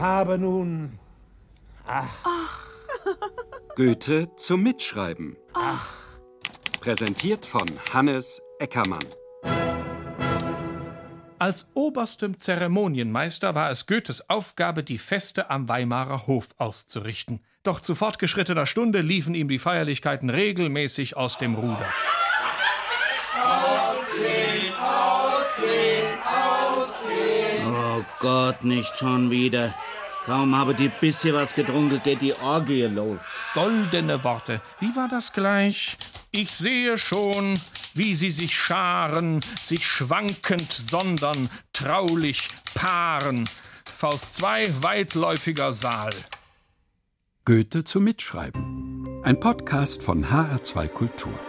Aber nun... Goethe zum Mitschreiben. Präsentiert von Hannes Eckermann. Als oberstem Zeremonienmeister war es Goethes Aufgabe, die Feste am Weimarer Hof auszurichten. Doch zu fortgeschrittener Stunde liefen ihm die Feierlichkeiten regelmäßig aus dem Ruder. Aussehen, aussehen, aussehen. Oh Gott, nicht schon wieder. Kaum habe die bisschen was getrunken, geht die Orgie los. Goldene Worte. Wie war das gleich? Ich sehe schon, wie sie sich scharen, sich schwankend sondern, traulich paaren. Faust 2, weitläufiger Saal. Goethe zum Mitschreiben. Ein Podcast von HR2 Kultur.